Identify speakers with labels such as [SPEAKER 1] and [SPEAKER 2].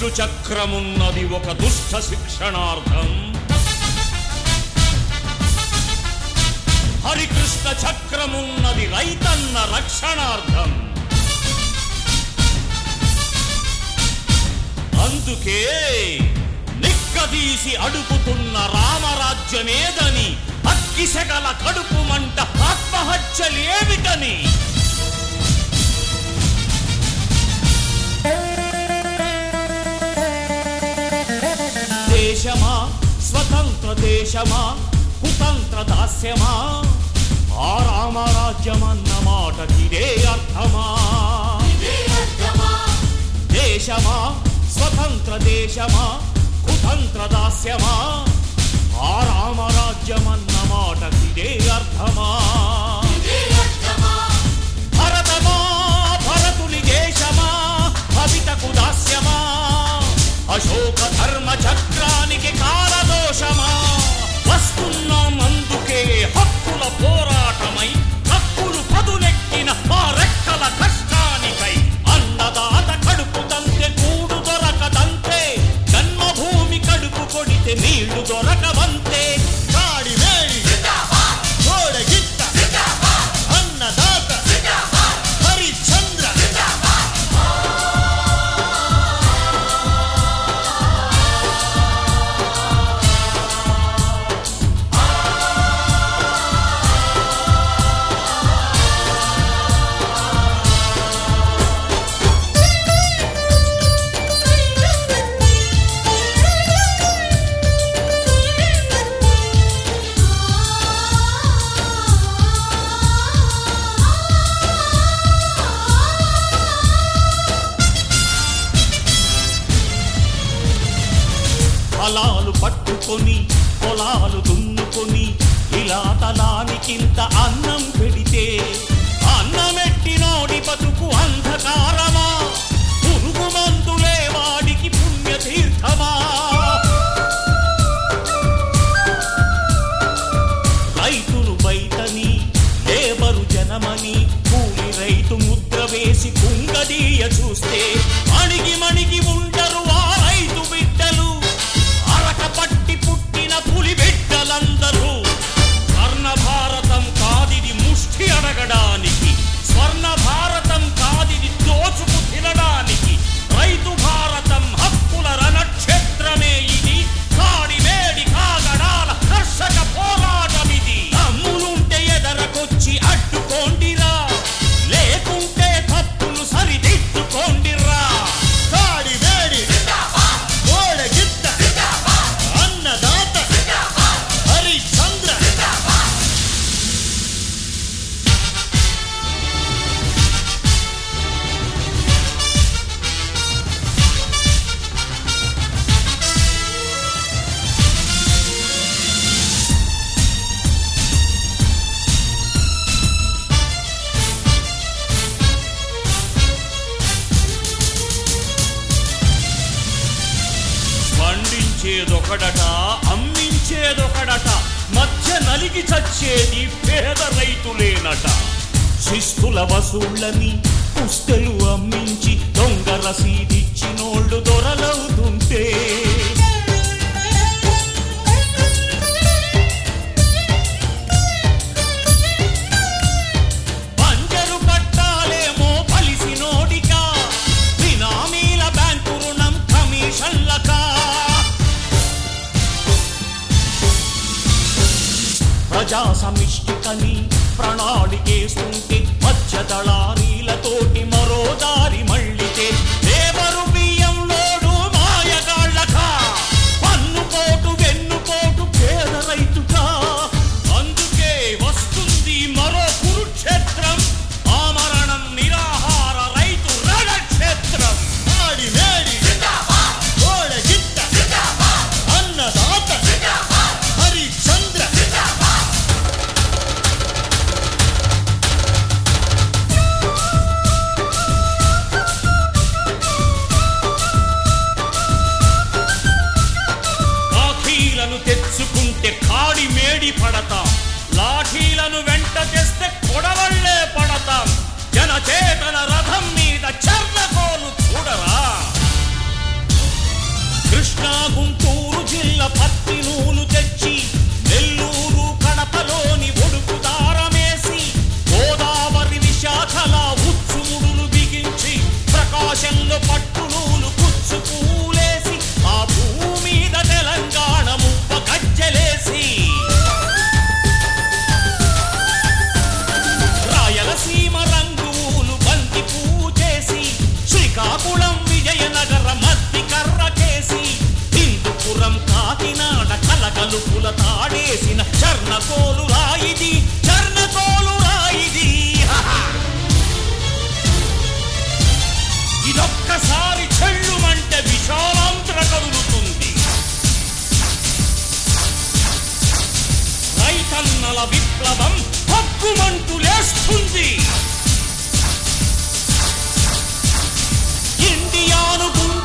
[SPEAKER 1] విష్ణు చక్రమున్నది ఒక దుష్ట శిక్షణార్థం, హరికృష్ణ చక్రమున్నది రైతన్న రక్షణార్థం. అందుకే నిక్కదీసి అడుగుతున్న రామరాజ్యమేదని, అగ్గిసెగల కడుపు మంట ఆత్మహత్యలేమిటని. దేశమా స్వతంత్ర దేశమా కుతంత్ర దాస్యమా, ఆ రామరాజ్యమన్న మాటకిదే అర్థమా. దేశమా స్వతంత్ర దేశమా కుతంత్ర దాస్యమా, ఆ రామరాజ్యమన్న మాటకిదే అర్థమా. భరతమా భరతుని దేశమా భవితకు దాస్యమా, అశోక ధర్మ చక్రానికి కాలదోషమా. వస్తున్నాం అందుకే హక్కుల పోరాటమై, హక్కులు పదులెక్కిన మా రెక్కల కష్టానికై. అన్నదాత కడుపు తంతే కూడు దొరకదంతే, జన్మభూమి కడుపు కొడితే నీళ్లు దొరకవంతే. కాడి వేడి గోడగిట్ట అన్నదాత హరిశ్చంద్ర. ఫలాలు పట్టుకొని పొలాలు దున్నుకొని, ఇలా తలానికింత అన్నం పెడితే అన్నమెట్టినోడి బతుకు అంధకారమా, పురుగు మందులే వాడికి పుణ్యతీర్థమా. రైతులు బయటని లేబరు జనమని, కూలి రైతు ముద్ర వేసి కుంగదీయ చూస్తే అణిగి మణిగి ఉండరు ఆ రైతు బిడ్డలు. పట్టి పుట్టిన పులి బిడ్డలందరూ. స్వర్ణ భారతం కాదిది ముష్టి అడగడానికి, స్వర్ణ భారతం కాదిది దోచుకు తినడానికి. రైతు భారతం హక్కుల రణక్షేత్రమే ఇది, కాడి వేడి కాగడాల కర్షక పోరాటమిది. అమ్ములుంటే ఎదరకొచ్చి అడ్డుకోండిరా, లేకుంటే తప్పులు సరిదిద్దుకోండిరా. కాడి వేడి గోడగిట్ట అన్నదాత హరిశ్చంద్ర. పండించేదొకడట అమ్మించేదొకడట, మధ్య నలిగి చచ్చేది పేద రైతులేనట. శిస్తుల వసూళ్ళని పుస్తెలు అమ్మించి దొంగ రసీదిచ్చినోళ్ళు దొరలవుతుంటే, పంజరు పట్టాలేమో పలిసినోడికా, బినామీల బ్యాంకు రుణం కమిషన్లకా. ప్రజా సమిష్టికని ప్రణాళికేస్తుంటే, మధ్య దళారీలతోటి మరో దారి మళ్ళితే, లేబరు బియ్యం లోడు మాయగాళ్ళకా, పన్నుకోటు వెన్నుకోటు పేద రైతుకా. అందుకే వస్తుంది మరో కురుక్షేత్రం, ఆమరణం నిరాహార రైతు రణక్షేత్రం. ఆడి వేడి గోడగిట్ట అన్నదాత హరిశ్చంద్ర. తెచ్చుకుంటే కాడి మేడి పడతాం, లాఠీలను వెంట తెస్తే కొడవళ్లే పడతాం. జనచేతన రథం మీద చర్లకోలు చూడరా. జిల్లా పత్తి నూలు తెచ్చి నెల్లూరు కడపలోని ఒడుకు దారమేసి గోదావరి విశాఖల ఉచ్చుముడులు బిగించి ప్రకాశంలో పట్టు నూలు కుచ్చు పూలేసి ఆ భూమి మీద తెలంగాణ ముప్ప గజ్జలేసి రాయలసీమ రంగులు బంతి పూచేసి శ్రీకాకుళం విజయనగర మద్ది కర్రకేసి హిందూపురం కాకినాడ కలగలుపుల తాడేసిన చర్ణకోలు రాయిది చర్ణకోలు రాయిది ఇదొక్కసారి చెళ్ళుమంటే విశాలాంధ్ర కదులుతుంది రైతన్నల విప్లవం హక్కుమంటూ లేస్తుంది ఇండియాను